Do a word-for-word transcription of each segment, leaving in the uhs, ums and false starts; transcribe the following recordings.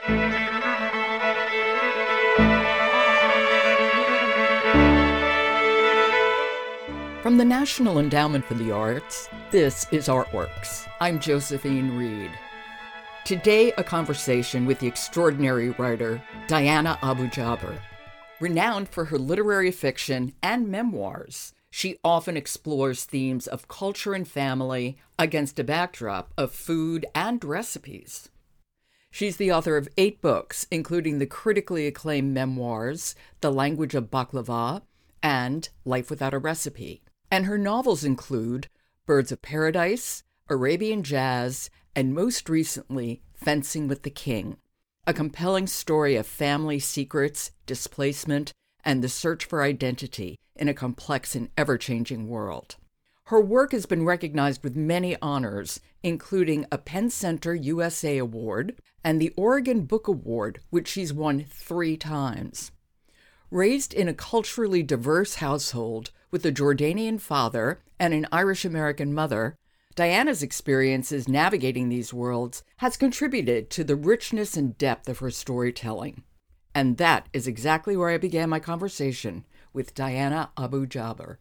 From the National Endowment for the Arts, this is Artworks. I'm Josephine Reed. Today, a conversation with the extraordinary writer Diana Abu-Jaber. Renowned for her literary fiction and memoirs, she often explores themes of culture and family against a backdrop of food and recipes. She's the author of eight books, including the critically acclaimed memoirs The Language of Baklava and Life Without a Recipe. And her novels include Birds of Paradise, Arabian Jazz, and most recently, Fencing with the King, a compelling story of family secrets, displacement, and the search for identity in a complex and ever-changing world. Her work has been recognized with many honors, including a Penn Center U S A Award and the Oregon Book Award, which she's won three times. Raised in a culturally diverse household with a Jordanian father and an Irish-American mother, Diana's experiences navigating these worlds has contributed to the richness and depth of her storytelling. And that is exactly where I began my conversation with Diana Abu-Jaber.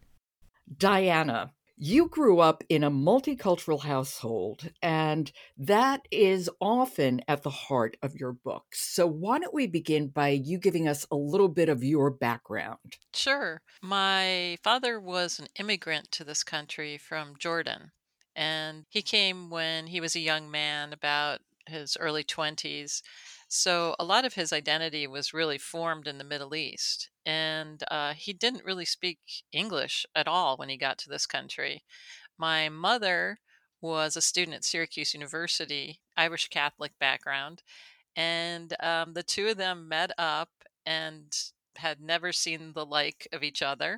Diana, you grew up in a multicultural household, and that is often at the heart of your books. So why don't we begin by you giving us a little bit of your background? Sure. My father was an immigrant to this country from Jordan, and he came when he was a young man, about his early twenties. So a lot of his identity was really formed in the Middle East. And uh, he didn't really speak English at all when he got to this country. My mother was a student at Syracuse University, Irish Catholic background, and um, the two of them met up and had never seen the like of each other.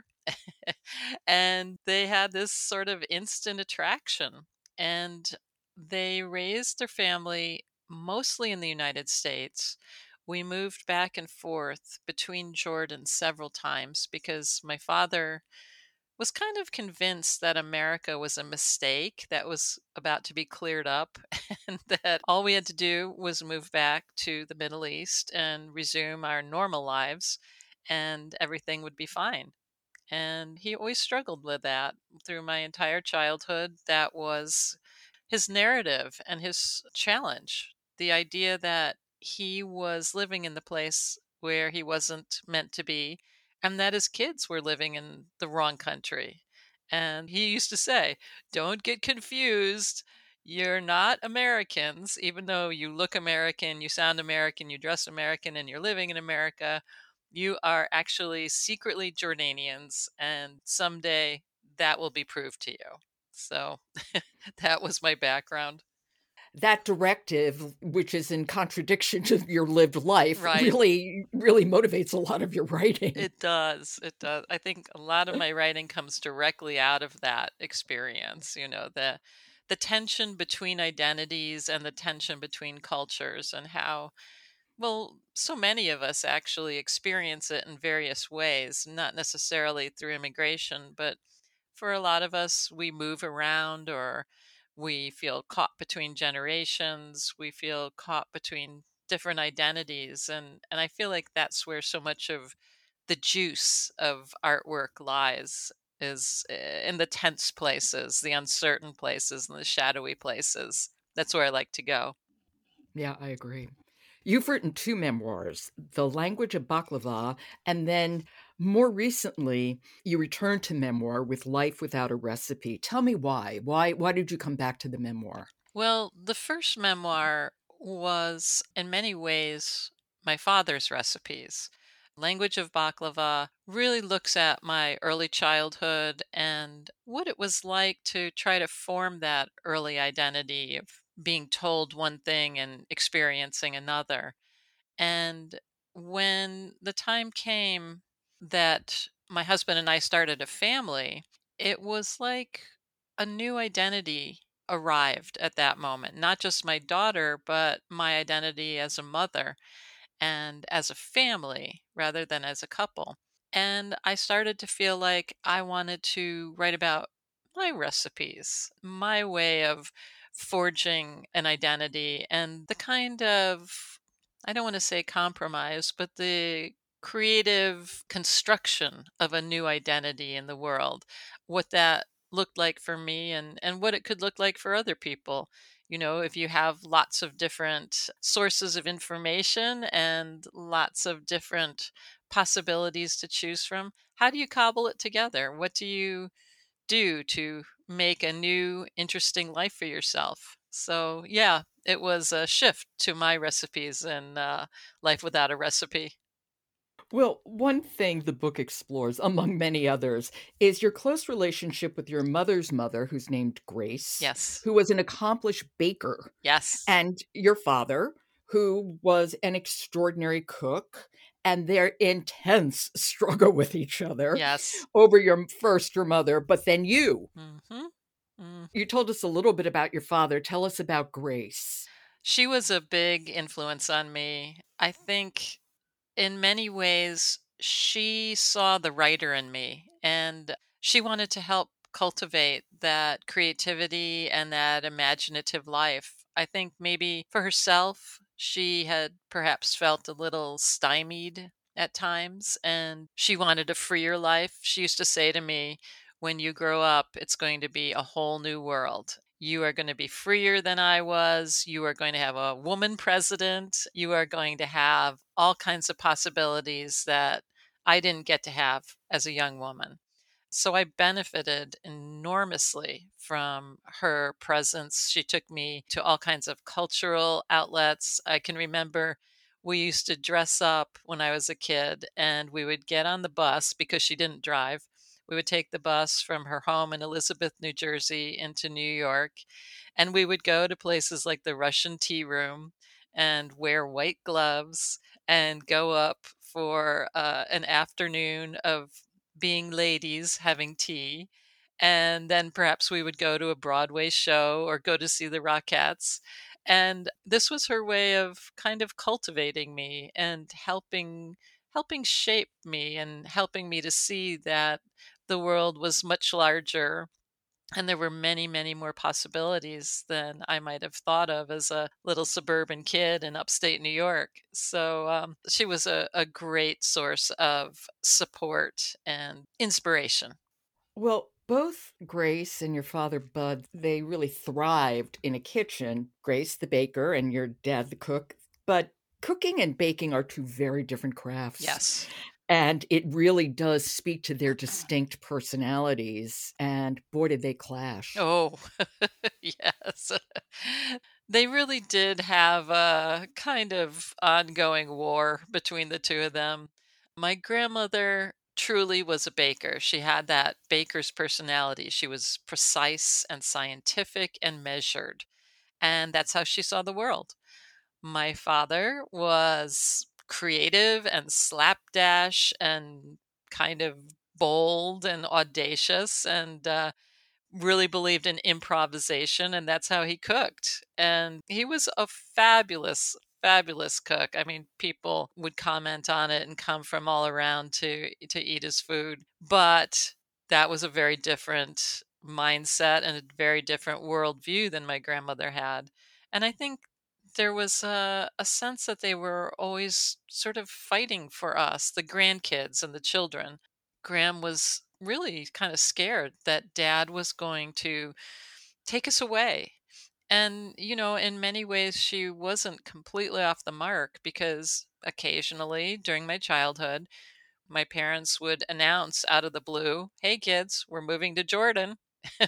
And they had this sort of instant attraction. And they raised their family mostly in the United States. We moved back and forth between Jordan several times because my father was kind of convinced that America was a mistake that was about to be cleared up, and that all we had to do was move back to the Middle East and resume our normal lives, and everything would be fine. And he always struggled with that through my entire childhood. That was his narrative and his challenge. The idea that he was living in the place where he wasn't meant to be, and that his kids were living in the wrong country. And he used to say, "Don't get confused. You're not Americans, even though you look American, you sound American, you dress American, and you're living in America. You are actually secretly Jordanians, and someday that will be proved to you." So that was my background. That directive, which is in contradiction to your lived life, Right. really, really motivates a lot of your writing. It does. It does. I think a lot of my writing comes directly out of that experience, you know, the the tension between identities and the tension between cultures, and how, well, so many of us actually experience it in various ways, not necessarily through immigration, but for a lot of us, we move around, or we feel caught between generations, we feel caught between different identities. And, and I feel like that's where so much of the juice of artwork lies, is eh, in the tense places, the uncertain places, and the shadowy places. That's where I like to go. Yeah, I agree. You've written two memoirs, The Language of Baklava, and then more recently, you returned to memoir with Life Without a Recipe. Tell me why. Why why did you come back to the memoir? Well, the first memoir was in many ways my father's recipes. Language of Baklava really looks at my early childhood and what it was like to try to form that early identity of being told one thing and experiencing another. And when the time came that my husband and I started a family, it was like a new identity arrived at that moment. Not just my daughter, but my identity as a mother and as a family rather than as a couple. And I started to feel like I wanted to write about my recipes, my way of forging an identity, and the kind of I don't want to say compromise, but the creative construction of a new identity in the world, what that looked like for me and and what it could look like for other people. You know, if you have lots of different sources of information and lots of different possibilities to choose from, how do you cobble it together? What do you do to make a new, interesting life for yourself? So, yeah, it was a shift to my recipes and uh, life without a recipe. Well, one thing the book explores, among many others, is your close relationship with your mother's mother, who's named Grace, Yes. who was an accomplished baker, Yes. and your father, who was an extraordinary cook, and their intense struggle with each other Yes. over your first your mother, but then you. Mhm. Mm. You told us a little bit about your father. Tell us about Grace. She was a big influence on me. I think in many ways, she saw the writer in me and she wanted to help cultivate that creativity and that imaginative life. I think maybe for herself, she had perhaps felt a little stymied at times and she wanted a freer life. She used to say to me, when you grow up, it's going to be a whole new world. You are going to be freer than I was. You are going to have a woman president. You are going to have all kinds of possibilities that I didn't get to have as a young woman. So I benefited enormously from her presence. She took me to all kinds of cultural outlets. I can remember we used to dress up when I was a kid and we would get on the bus because she didn't drive. We would take the bus from her home in Elizabeth, New Jersey into New York. And we would go to places like the Russian Tea Room and wear white gloves and go up for uh, an afternoon of being ladies having tea. And then perhaps we would go to a Broadway show or go to see the Rockettes. And this was her way of kind of cultivating me and helping helping shape me and helping me to see that the world was much larger and there were many, many more possibilities than I might have thought of as a little suburban kid in upstate New York. So um, she was a, a great source of support and inspiration. Well, both Grace and your father, Bud, they really thrived in a kitchen. Grace, the baker, and your dad, the cook. But cooking and baking are two very different crafts. Yes. And it really does speak to their distinct personalities. And boy, did they clash. Oh, yes. They really did have a kind of ongoing war between the two of them. My grandmother truly was a baker. She had that baker's personality. She was precise and scientific and measured, and that's how she saw the world. My father was creative and slapdash and kind of bold and audacious and uh, really believed in improvisation, and that's how he cooked. And he was a fabulous, fabulous cook. I mean, people would comment on it and come from all around to to eat his food. But that was a very different mindset and a very different worldview than my grandmother had. And I think there was a, a sense that they were always sort of fighting for us, the grandkids and the children. Graham was really kind of scared that dad was going to take us away. And, you know, in many ways, she wasn't completely off the mark because occasionally during my childhood, my parents would announce out of the blue, "Hey kids, we're moving to Jordan."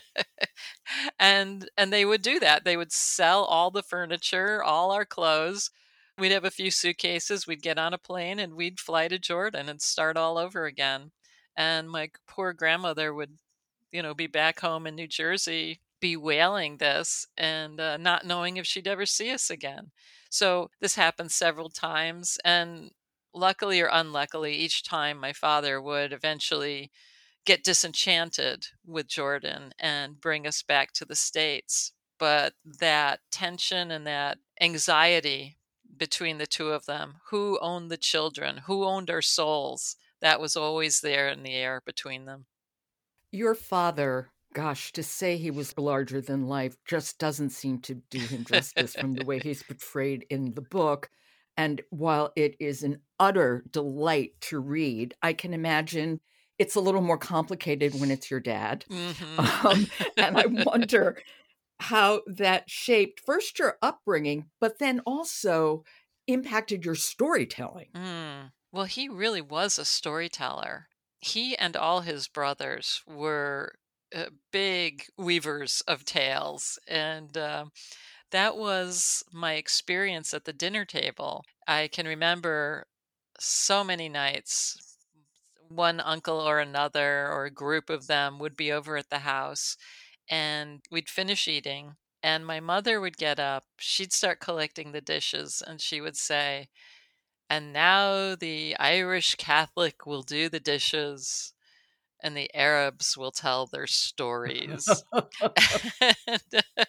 and and they would do that. They would sell all the furniture, all our clothes. We'd have a few suitcases, we'd get on a plane and we'd fly to Jordan and start all over again. And my poor grandmother would, you know, be back home in New Jersey bewailing this and uh, not knowing if she'd ever see us again. So this happened several times. And luckily or unluckily, each time my father would eventually get disenchanted with Jordan and bring us back to the States. But that tension and that anxiety between the two of them, who owned the children, who owned our souls, that was always there in the air between them. Your father, gosh, to say he was larger than life just doesn't seem to do him justice from the way he's portrayed in the book. And while it is an utter delight to read, I can imagine it's a little more complicated when it's your dad. Mhm. Um, and I wonder how that shaped first your upbringing, but then also impacted your storytelling. Mm. Well, he really was a storyteller. He and all his brothers were uh, big weavers of tales, and um, that was my experience at the dinner table. I can remember so many nights, one uncle or another, or a group of them would be over at the house, and we'd finish eating. And my mother would get up, she'd start collecting the dishes, and she would say, "And now the Irish Catholic will do the dishes, and the Arabs will tell their stories." And,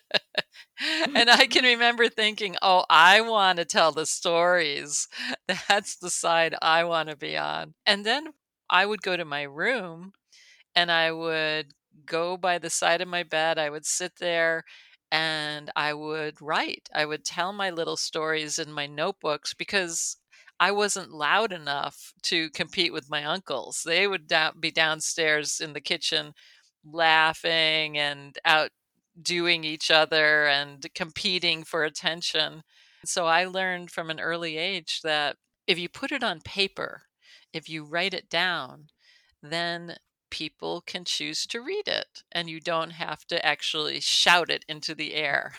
and I can remember thinking, "Oh, I want to tell the stories. That's the side I want to be on." And then I would go to my room and I would go by the side of my bed. I would sit there and I would write. I would tell my little stories in my notebooks because I wasn't loud enough to compete with my uncles. They would down, be downstairs in the kitchen laughing and outdoing each other and competing for attention. So I learned from an early age that if you put it on paper, if you write it down, then people can choose to read it and you don't have to actually shout it into the air.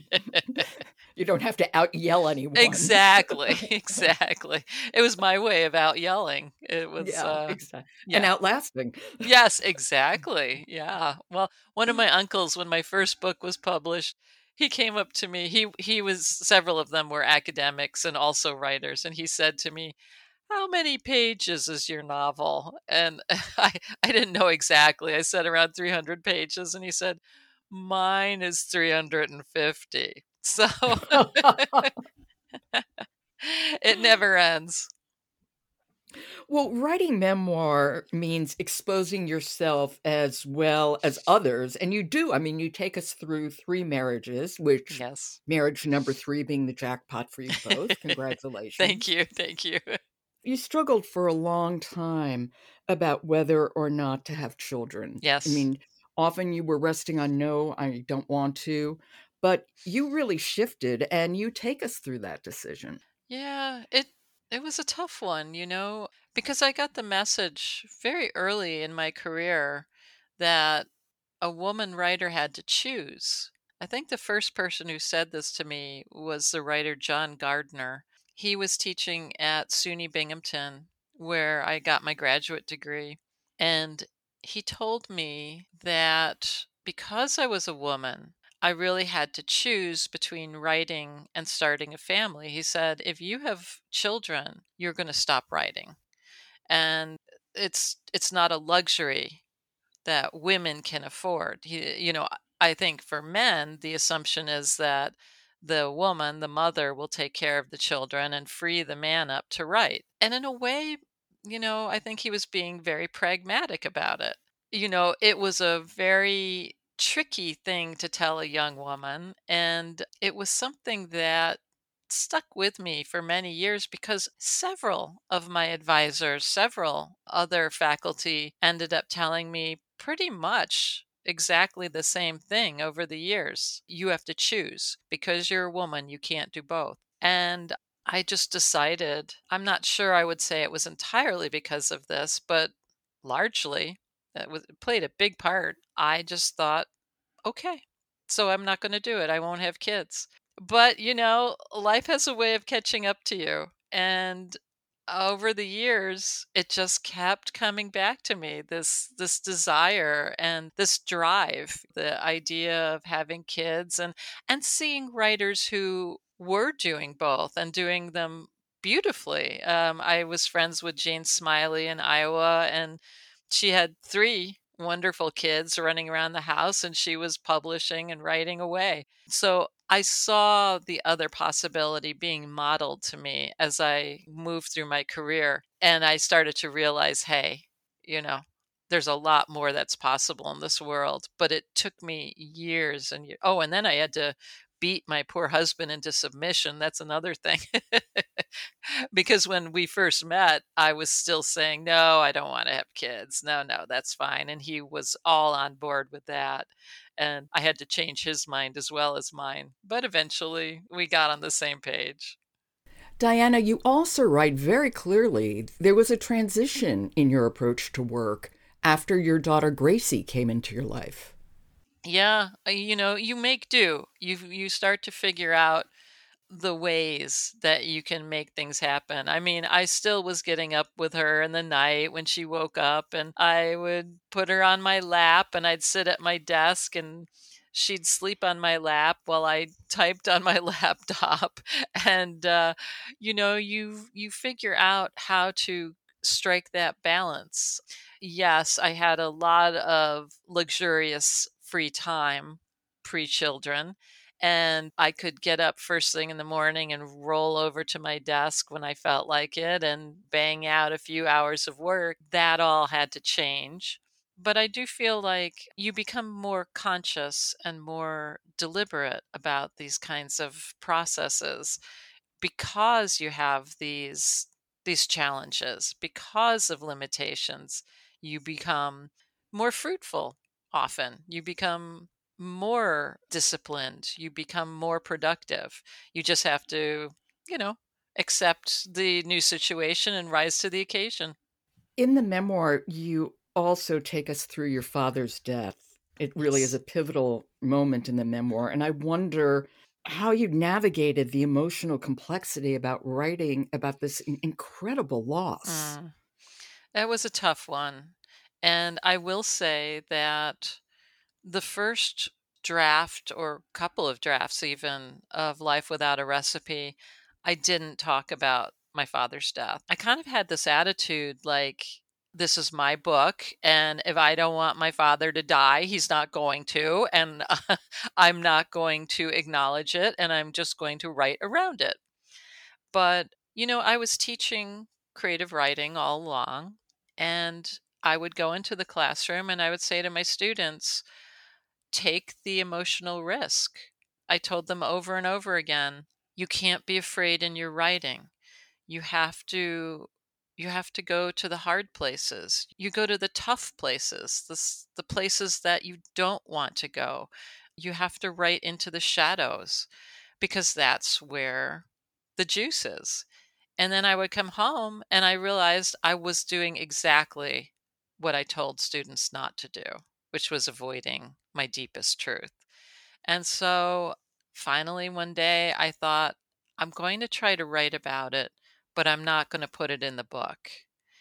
You don't have to out yell anyone. Exactly, exactly. It was my way of out yelling. It was, Yeah, uh, exactly, and yeah. outlasting. Yes, exactly. Yeah. Well, one of my uncles, when my first book was published, he came up to me. He he was several of them were academics and also writers, and he said to me, "How many pages is your novel?" And I I didn't know exactly. I said around three hundred pages, and he said, "Mine is three hundred fifty." So it never ends. Well, writing memoir means exposing yourself as well as others, and you do. I mean, you take us through three marriages, which Yes. marriage number three being the jackpot for you both. Thank Congratulations. you. Thank you. You struggled for a long time about whether or not to have children. I Yes. mean, often you were resting on no, I don't want to, but you really shifted and you take us through that decision. Yeah, it it was a tough one, you know, because I got the message very early in my career that a woman writer had to choose. I think the first person who said this to me was the writer John Gardner. He was teaching at SUNY Binghamton, where I got my graduate degree. And he told me that because I was a woman, I really had to choose between writing and starting a family. He said, if you have children, you're going to stop writing. And it's it's not a luxury that women can afford. He, you know, I think for men, the assumption is that the woman, the mother, will take care of the children and free the man up to write. And in a way, you know, I think he was being very pragmatic about it. You know, it was a very tricky thing to tell a young woman. And it was something that stuck with me for many years because several of my advisors, several other faculty ended up telling me pretty much exactly the same thing over the years. You have to choose. Because you're a woman, you can't do both. And I just decided, I'm not sure I would say it was entirely because of this, but largely it, was, it played a big part. I just thought, okay, so I'm not going to do it. I won't have kids. But, you know, life has a way of catching up to you. And over the years, it just kept coming back to me, this this desire and this drive, the idea of having kids and and seeing writers who were doing both and doing them beautifully. Um, I was friends with Jane Smiley in Iowa, and she had three wonderful kids running around the house, and she was publishing and writing away. So I saw the other possibility being modeled to me as I moved through my career. And I started to realize, hey, you know, there's a lot more that's possible in this world. But it took me years and years. Oh, and then I had to beat my poor husband into submission. That's another thing. Because when we first met, I was still saying, no, I don't want to have kids. No, no, that's fine. And he was all on board with that. And I had to change his mind as well as mine. But eventually we got on the same page. Diana, you also write very clearly there was a transition in your approach to work after your daughter Gracie came into your life. Yeah, uh, you know, you make do. You you start to figure out the ways that you can make things happen. I mean, I still was getting up with her in the night when she woke up, and I would put her on my lap and I'd sit at my desk and she'd sleep on my lap while I typed on my laptop. And uh, you know, you you figure out how to strike that balance. Yes, I had a lot of luxurious free time pre-children, and I could get up first thing in the morning and roll over to my desk when I felt like it and bang out a few hours of work. That all had to change. But I do feel like you become more conscious and more deliberate about these kinds of processes because you have these these challenges, because of limitations. You become more fruitful. Often you become more disciplined, you become more productive. You just have to, you know, accept the new situation and rise to the occasion. In the memoir, you also take us through your father's death. It really is Yes. a pivotal moment in the memoir. And I wonder how you navigated the emotional complexity about writing about this in- incredible loss. Mm. That was a tough one. And I will say that the first draft or couple of drafts even of Life Without a Recipe, I didn't talk about my father's death. I kind of had this attitude like, this is my book, and if I don't want my father to die, he's not going to, and I'm not going to acknowledge it, and I'm just going to write around it. But, you know, I was teaching creative writing all along, and I would go into the classroom and I would say to my students, take the emotional risk. I told them over and over again, you can't be afraid in your writing. You have to you have to go to the hard places. You go to the tough places, the, s- the places that you don't want to go. You have to write into the shadows because that's where the juice is. And then I would come home and I realized I was doing exactly what I told students not to do, which was avoiding my deepest truth. And so finally one day I thought, I'm going to try to write about it, but I'm not going to put it in the book.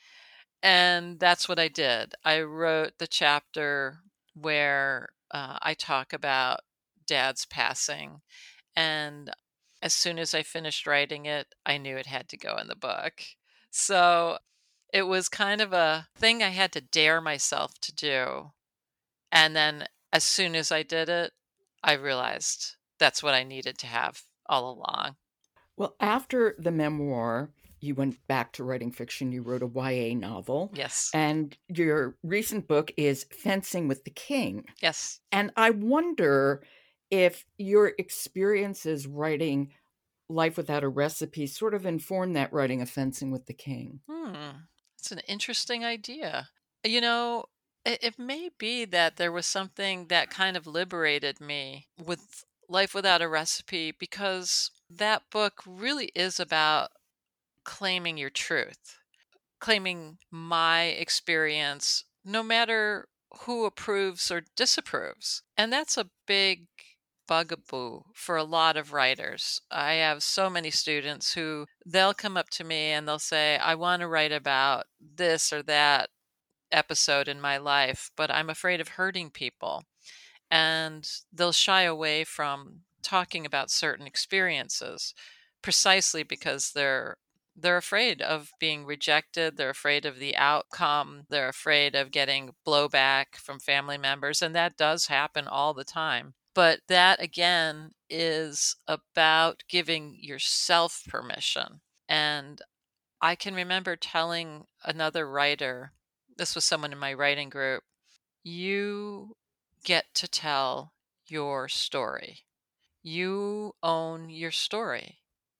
And that's what I did. I wrote the chapter where uh, I talk about dad's passing. And as soon as I finished writing it, I knew it had to go in the book. So it was kind of a thing I had to dare myself to do. And then as soon as I did it, I realized that's what I needed to have all along. Well, after the memoir, you went back to writing fiction. You wrote a Y A novel, Yes. and your recent book is Fencing with the King. Yes. And I wonder if your experiences writing Life Without a Recipe sort of informed that writing of Fencing with the King. Hmm. That's an interesting idea. You know, it, it may be that there was something that kind of liberated me with Life Without a Recipe because that book really is about claiming your truth, claiming my experience, no matter who approves or disapproves. And that's a big bugaboo for a lot of writers. I have so many students who they'll come up to me and they'll say, I want to write about this or that episode in my life, but I'm afraid of hurting people. And they'll shy away from talking about certain experiences precisely because they're they're afraid of being rejected, they're afraid of the outcome, they're afraid of getting blowback from family members, and that does happen all the time. But that again is about giving yourself permission. And I can remember telling another writer, this was someone in my writing group, you get to tell your story. You own your story.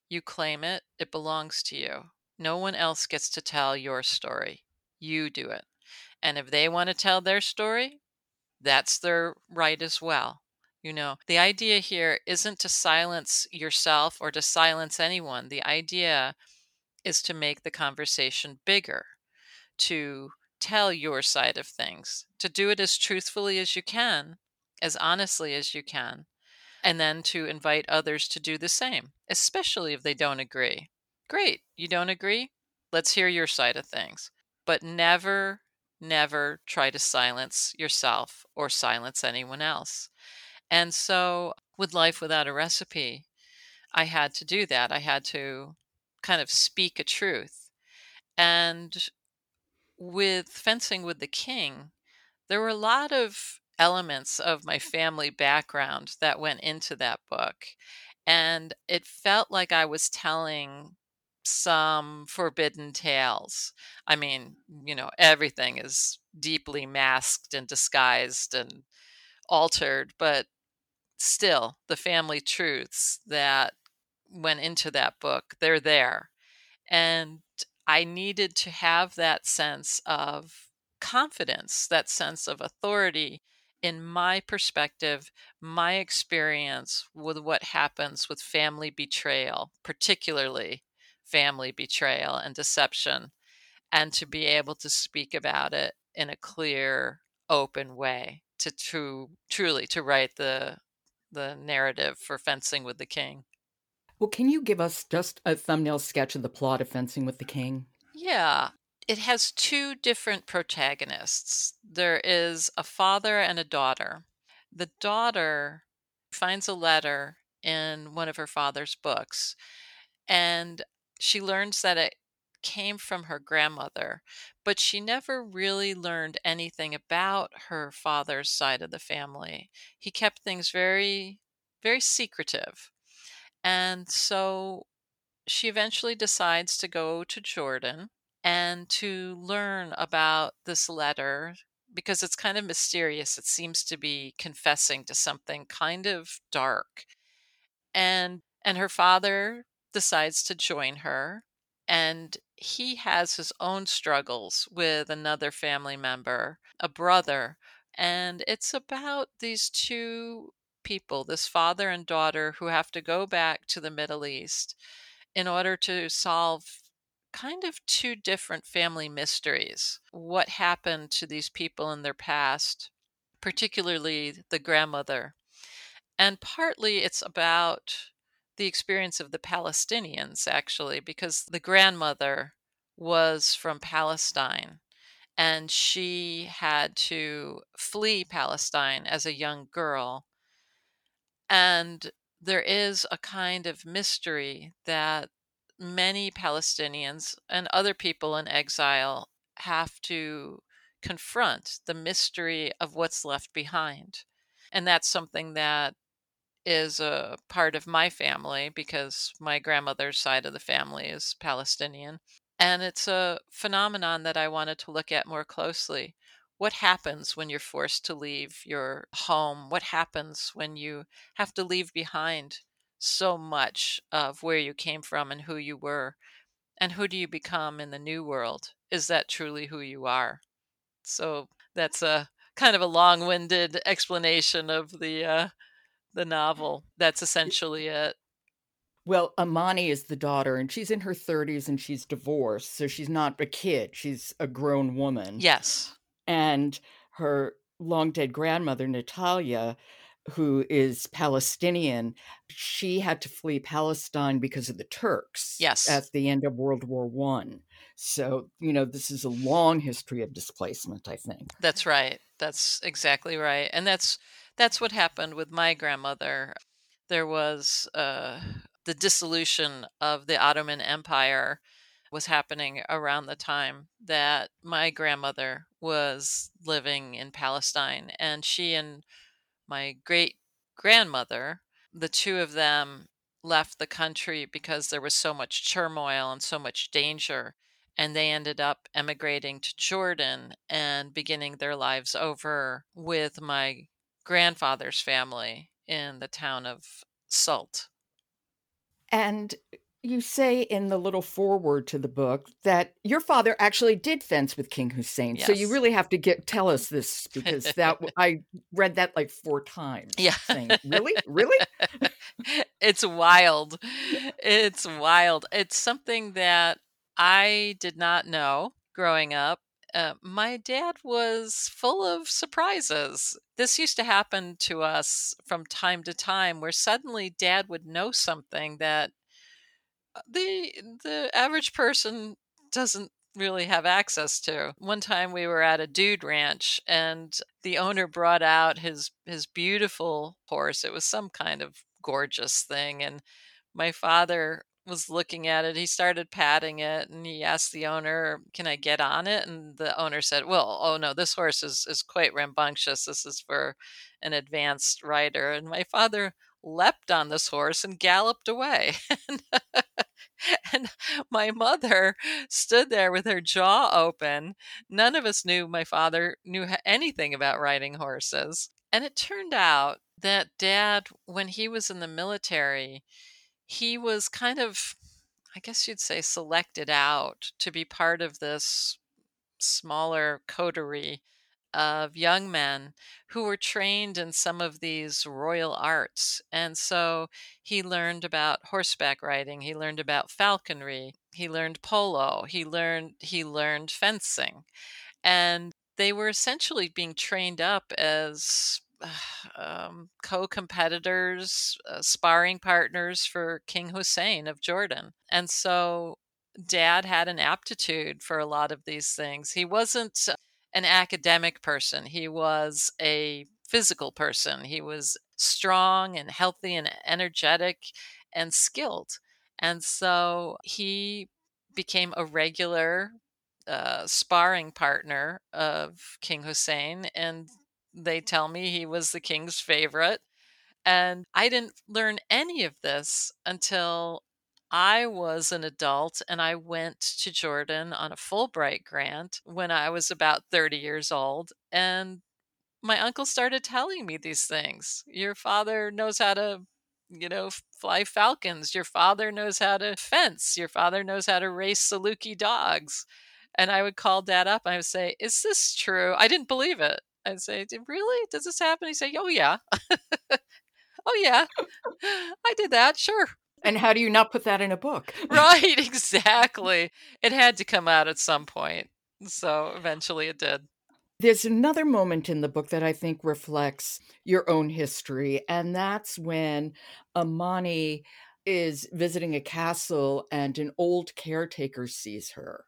You claim it, it belongs to you. No one else gets to tell your story. You do it. And if they want to tell their story, that's their right as well. You know, the idea here isn't to silence yourself or to silence anyone. The idea is to make the conversation bigger, to tell your side of things, to do it as truthfully as you can, as honestly as you can, and then to invite others to do the same, especially if they don't agree. Great, you don't agree? Let's hear your side of things. But never, never try to silence yourself or silence anyone else. And so, with Life Without a Recipe, I had to do that. I had to kind of speak a truth. And with Fencing with the King, there were a lot of elements of my family background that went into that book. And it felt like I was telling some forbidden tales. I mean, you know, everything is deeply masked and disguised and altered, but still, the family truths that went into that book, they're there. And I needed to have that sense of confidence, that sense of authority in my perspective, my experience with what happens with family betrayal, particularly family betrayal and deception, and to be able to speak about it in a clear, open way to true, truly to write the the narrative for Fencing with the King. Well, can you give us just a thumbnail sketch of the plot of Fencing with the King? Yeah, it has two different protagonists. There is a father and a daughter. The daughter finds a letter in one of her father's books, and she learns that it came from her grandmother, but she never really learned anything about her father's side of the family. He kept things very, very secretive. And so she eventually decides to go to Jordan and to learn about this letter because it's kind of mysterious. It seems to be confessing to something kind of dark. And and her father decides to join her, and he has his own struggles with another family member, a brother, and it's about these two people, this father and daughter, who have to go back to the Middle East in order to solve kind of two different family mysteries. What happened to these people in their past, particularly the grandmother. And partly it's about the experience of the Palestinians, actually, because the grandmother was from Palestine and she had to flee Palestine as a young girl. And there is a kind of mystery that many Palestinians and other people in exile have to confront, the mystery of what's left behind. And that's something that is a part of my family because my grandmother's side of the family is Palestinian. And it's a phenomenon that I wanted to look at more closely. What happens when you're forced to leave your home? What happens when you have to leave behind so much of where you came from and who you were? And who do you become in the new world? Is that truly who you are? So that's a kind of a long-winded explanation of the uh, the novel. That's essentially it. Well, Amani is the daughter, and she's in her thirties and she's divorced, so she's not a kid. She's a grown woman. Yes. And her long dead grandmother, Natalia, who is Palestinian, she had to flee Palestine because of the Turks Yes. at the end of World War One. So, you know, this is a long history of displacement, I think. That's right. That's exactly right. And that's that's what happened with my grandmother. There was uh, the dissolution of the Ottoman Empire was happening around the time that my grandmother was living in Palestine, and she and my great grandmother, the two of them left the country because there was so much turmoil and so much danger. And they ended up emigrating to Jordan and beginning their lives over with my grandfather's family in the town of Salt. And You say in the little foreword to the book that your father actually did fence with King Hussein. So you Yes. really have to get tell us this because that w I read that like four times Yeah. saying, "Really? Really?" It's wild. It's wild. It's something that I did not know growing up. Uh, my dad was full of surprises. This used to happen to us from time to time where suddenly dad would know something that uh, the the average person doesn't really have access to. One time we were at a dude ranch and the owner brought out his his beautiful horse. It was some kind of gorgeous thing, and my father was looking at it. He started patting it and he asked the owner, "Can I get on it?" And the owner said, "Well, oh no, this horse is is quite rambunctious. This is for an advanced rider." And my father leapt on this horse and galloped away. and, and my mother stood there with her jaw open. None of us knew my father knew h- anything about riding horses. And it turned out that dad, when he was in the military, he was kind of, I guess you'd say, selected out to be part of this smaller coterie of young men who were trained in some of these royal arts. And so he learned about horseback riding, he learned about falconry, he learned polo, he learned he learned fencing. And they were essentially being trained up as um, co-competitors, uh, sparring partners for King Hussein of Jordan. And so dad had an aptitude for a lot of these things. He wasn't an academic person. He was a physical person. He was strong and healthy and energetic and skilled. And so he became a regular uh, sparring partner of King Hussein, and they tell me he was the king's favorite. And I didn't learn any of this until I was an adult and I went to Jordan on a Fulbright grant when I was about thirty years old. And my uncle started telling me these things. Your father knows how to, you know, f- fly falcons. Your father knows how to fence. Your father knows how to race Saluki dogs. And I would call dad up and I would say, "Is this true?" I didn't believe it. I'd say, "Did- Really? Does this happen?" He'd say, "Oh, yeah. Oh, yeah. I did that. Sure." And how do you not put that in a book? Right. Exactly. It had to come out at some point. So eventually it did. There's another moment in the book that I think reflects your own history, and that's when Amani is visiting a castle and an old caretaker sees her.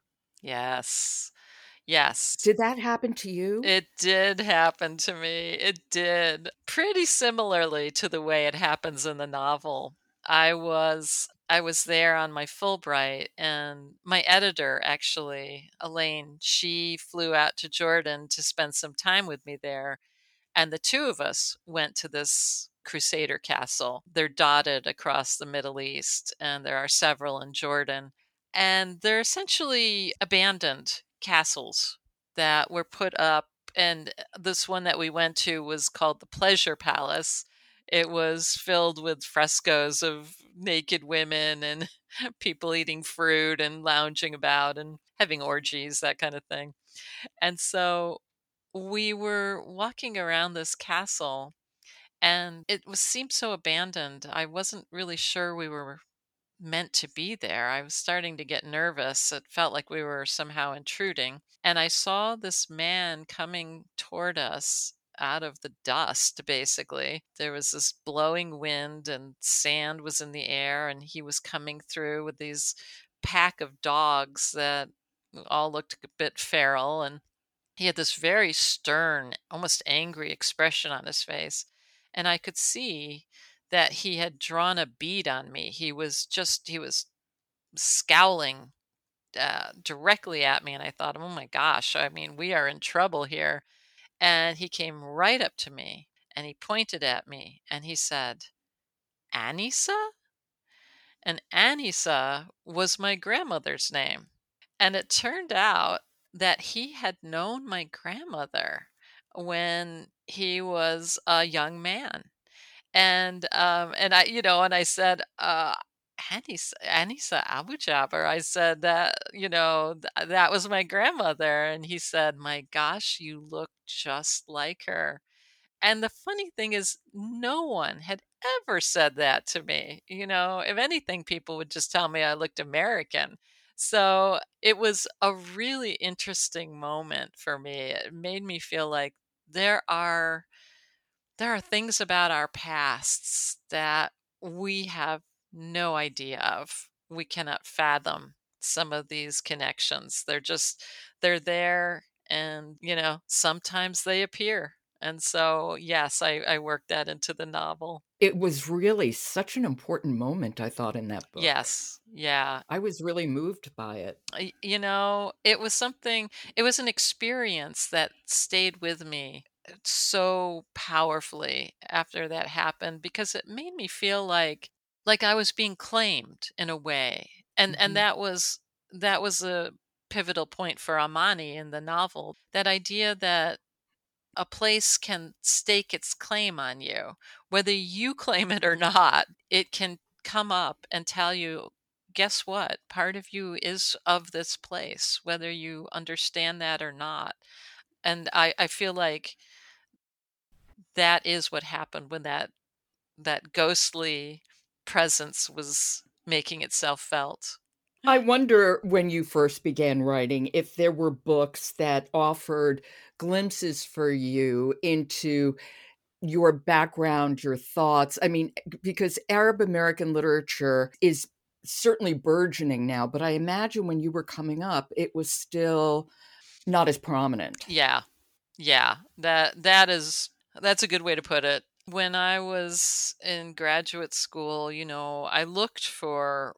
Yes. Yes. Did that happen to you? It did happen to me. It did. Pretty similarly to the way it happens in the novel. I was I was there on my Fulbright and my editor actually, Elaine, she flew out to Jordan to spend some time with me there, and the two of us went to this Crusader castle. They're dotted across the Middle East and there are several in Jordan, and they're essentially abandoned castles that were put up. And uh, this one that we went to was called the Pleasure Palace. It was filled with frescoes of naked women and people eating fruit and lounging about and having orgies, that kind of thing. And so we were walking around this castle and it was seemed so abandoned. I wasn't really sure we were meant to be there. I was starting to get nervous. It felt like we were somehow intruding. And I saw this man coming toward us out of the dust, basically. There was this blowing wind and sand was in the air, and he was coming through with these pack of dogs that all looked a bit feral. And he had this very stern, almost angry expression on his face. And I could see that he had drawn a bead on me. He was just, he was scowling uh, directly at me. And I thought, oh my gosh, I mean, we are in trouble here. And he came right up to me and he pointed at me and he said, "Anissa?" And Anissa was my grandmother's name. And it turned out that he had known my grandmother when he was a young man. And um and I, you know, and I said, uh Anissa, Anissa Abu Jaber. I said that, you know, th- that was my grandmother. And he said, my gosh, you look just like her. And the funny thing is, no one had ever said that to me. You know, if anything, people would just tell me I looked American. So it was a really interesting moment for me. It made me feel like there are there are things about our pasts that we have no idea of. We cannot fathom some of these connections. They're just, they're there, and, you know, sometimes they appear. And so, yes, I, I worked that into the novel. It was really such an important moment, I thought, in that book. Yes. Yeah. I was really moved by it. I- You know, it was something, it was an experience that stayed with me uh, so powerfully after that happened, because it made me feel like like I was being claimed in a way. And and Mhm. that was that was a pivotal point for Amani in the novel. That idea that a place can stake its claim on you. Whether you claim it or not, it can come up and tell you, guess what? Part of you is of this place, whether you understand that or not. And I, I feel like that is what happened when that that ghostly presence was making itself felt. I wonder when you first began writing if there were books that offered glimpses for you into your background, your thoughts. I mean, eh, because Arab American literature is certainly burgeoning now, but I imagine when you were coming up, it was still not as prominent. Yeah. Yeah. That that is that's a good way to put it. When I was in graduate school, you know, I looked for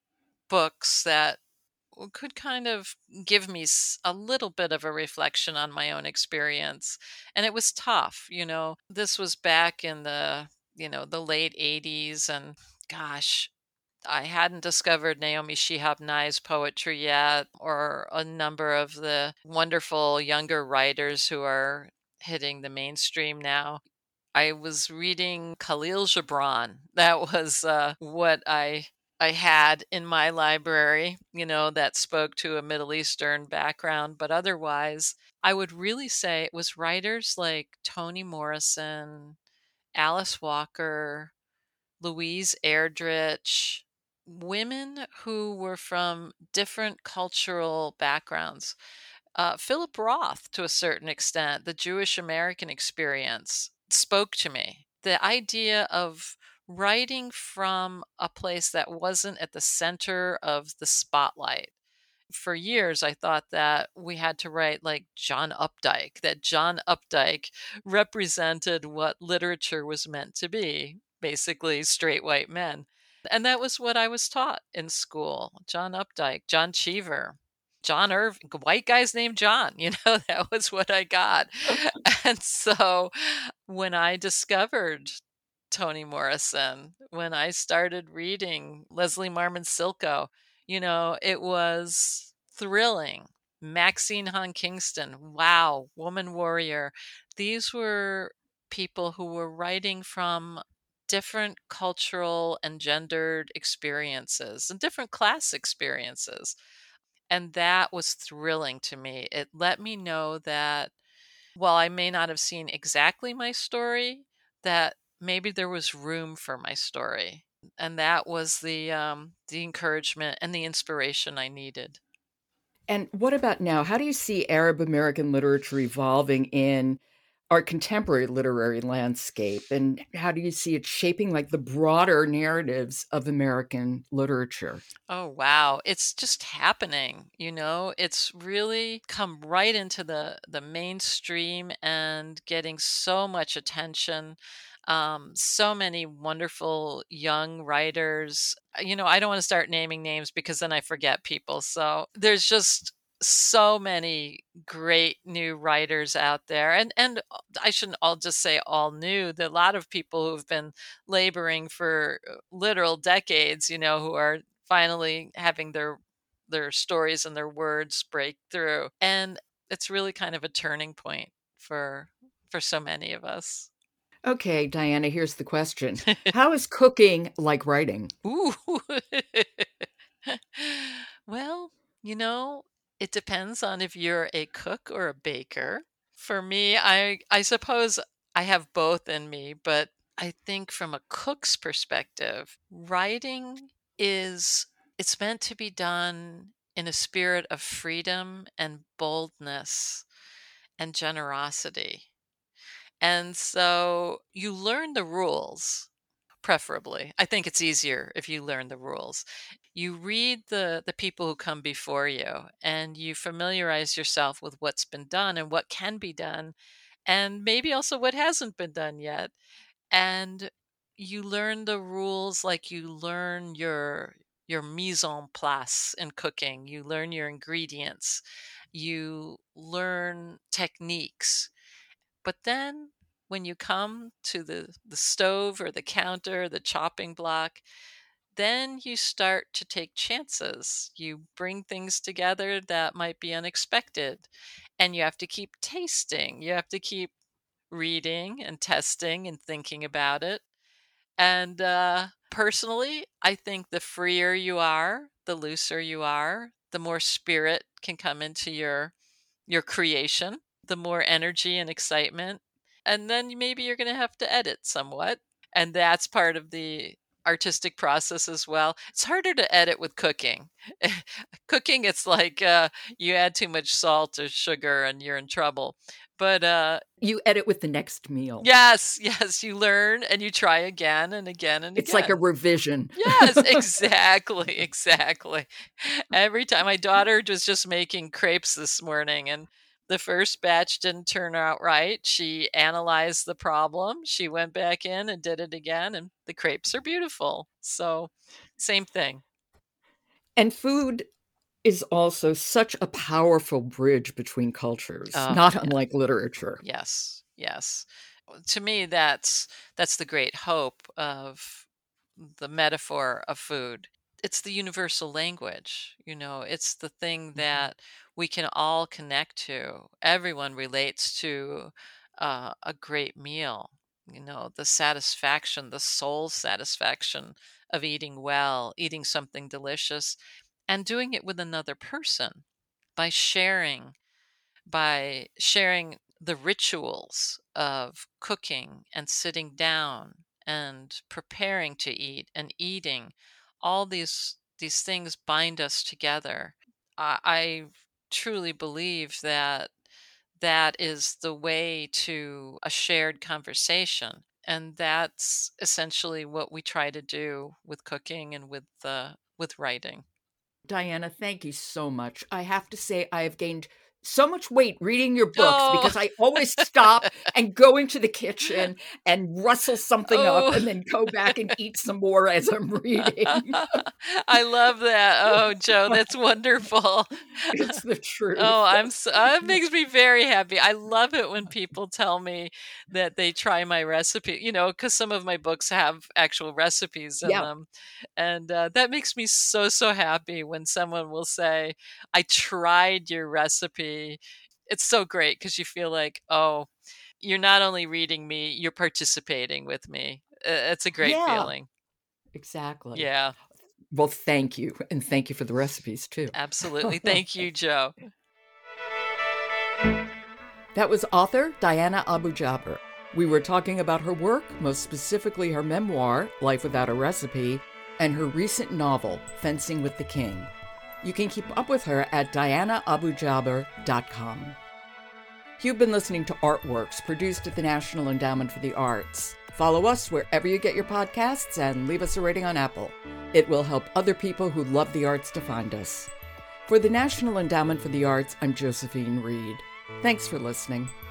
books that w- could kind of give me s- a little bit of a reflection on my own experience. And it was tough, you know. This was back in the, you know, the late eighties, and gosh, I hadn't discovered Naomi Shihab Nye's poetry yet, or a number of the wonderful younger writers who are hitting the mainstream now. I was reading Khalil Gibran. That was uh, what I I had in my library, you know, that spoke to a Middle Eastern background. But otherwise, I would really say it was writers like Toni Morrison, Alice Walker, Louise Erdrich, women who were from different cultural backgrounds. Uh, Philip Roth, to a certain extent, the Jewish American experience spoke to me. The idea of writing from a place that wasn't at the center of the spotlight. For years, I thought that we had to write like John Updike, that John Updike represented what literature was meant to be, basically straight white men. And that was what I was taught in school. John Updike, John Cheever, John Irving, white guys named John, you know, that was what I got. And so when I discovered Toni Morrison, when I started reading Leslie Marmon Silko, you know, it was thrilling. Maxine Hong Kingston, wow, woman warrior. These were people who were writing from different cultural and gendered experiences and different class experiences. And that was thrilling to me. It let me know that while I may not have seen exactly my story, that maybe there was room for my story. And that was the um, the encouragement and the inspiration I needed. And what about now? How do you see Arab American literature evolving in our contemporary literary landscape? And how do you see it shaping like the broader narratives of American literature? Oh, wow. It's just happening, you know? It's really come right into the the mainstream and getting so much attention. Um, so many wonderful young writers. Uh, You know, I don't want to start naming names because then I forget people. So there's just so many great new writers out there. And and uh, I shouldn't all just say all new. There are a lot of people who've been laboring for uh, literal decades, you know, who are finally having their their stories and their words break through. And it's really kind of a turning point for for so many of us. Okay, Diana, here's the question. How is cooking like writing? Ooh. Well, you know, it depends on if you're a cook or a baker. For me, I I suppose I have both in me, but I think from a cook's perspective, writing is it's meant to be done in a spirit of freedom and boldness and generosity. And so you learn the rules, preferably. I think it's easier if you learn the rules. You read the the people who come before you and you familiarize yourself with what's been done and what can be done and maybe also what hasn't been done yet. And you learn the rules like you learn your your mise en place in cooking. You learn your ingredients. You learn techniques. But then when you come to the, the stove or the counter, the chopping block, then you start to take chances. You bring things together that might be unexpected, and you have to keep tasting. You have to keep reading and testing and thinking about it. And uh, personally, I think the freer you are, the looser you are, the more spirit can come into your your creation, the more energy and excitement. And then maybe you're going to have to edit somewhat. And that's part of the artistic process as well. It's harder to edit with cooking. Cooking, it's like uh, you add too much salt or sugar and you're in trouble. But uh, You edit with the next meal. yes, yes, you learn and you try again and again and It's again. like a revision. Yes, exactly, exactly. Every time my daughter was just making crepes this morning and the first batch didn't turn out right. She analyzed the problem. She went back in and did it again, and the crepes are beautiful. So, same thing. And food is also such a powerful bridge between cultures, Oh, not yeah. unlike literature. Yes, yes. To me, that's that's the great hope of the metaphor of food. It's the universal language, you know, it's the thing Mhm. that we can all connect to. Everyone relates to uh, a great meal, you know, the satisfaction, the soul satisfaction of eating well, eating something delicious, and doing it with another person by sharing by sharing the rituals of cooking and sitting down and preparing to eat and eating. All these these things bind us together. I, I truly believe that that is the way to a shared conversation. And that's essentially what we try to do with cooking and with uh, with writing. Diana, thank you so much. I have to say, I have gained so much weight reading your books Oh, because I always stop and go into the kitchen and rustle something up oh. and then go back and eat some more as I'm reading. I love that. Oh, Joe, that's wonderful. It's the Oh, truth. I'm so, uh, it makes me very happy. I love it when people tell me that they try my recipe, you know, because some of my books have actual recipes in Yeah. them. And uh, that makes me so, so happy when someone will say, I tried your recipe. It's so great because you feel like, oh, you're not only reading me, you're participating with me. Uh, It's a great Yeah, feeling. exactly. Yeah, Well, thank you. And thank you for the recipes too. absolutely. Thank you, Joe. That was author Diana Abu Jaber. We were talking about her work, most specifically her memoir, Life Without a Recipe, and her recent novel, Fencing with the King. You can keep up with her at diana abu jaber dot com. You've been listening to Artworks, produced at the National Endowment for the Arts. Follow us wherever you get your podcasts and leave us a rating on Apple. It will help other people who love the arts to find us. For the National Endowment for the Arts, I'm Josephine Reed. Thanks for listening.